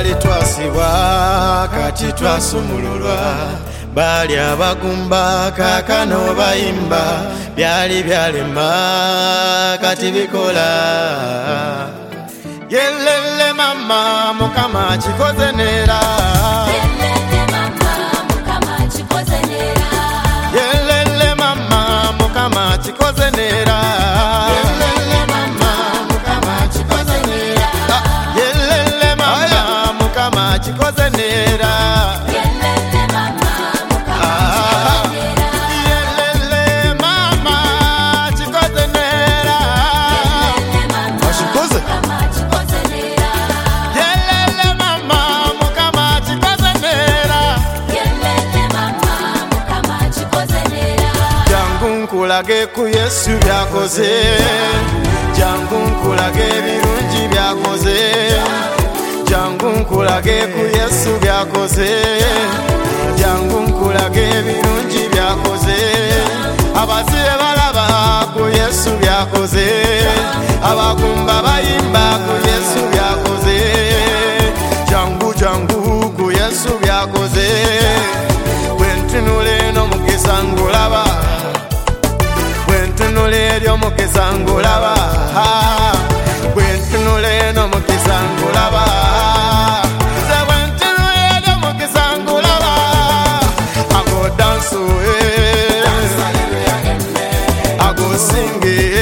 twali twasibwa kati twasumululwa bali abagumba kakano bayimba byali byalema kati bikola yelele mama mukama chikoze nera Yelele mama mukama chikoze nera yelele mama mukama chikoze nera yelele mama mukama chikoze nera yelele mama mukama chikoze nera Yelele mama mukama yelele mama chikoze nera chikoze yelele mama mukama chikoze nera jangu nkulage ku Yesu byakoze jangu nkulage birungi byakoze jangu nkulage ku Yesu byakoze jangu nkulage birungi byakoze abasibe balaba ku Yesu byakoze abagumba bayimba ku Yesu byakoze jangu jangu ku Yesu byakoze bwentunule no mukisa ngulaba bwentunule lyo mukisa ngulaba bwentunule no mukisa ngulaba bwentunule lyo mukisa ngulaba ago danso ago singe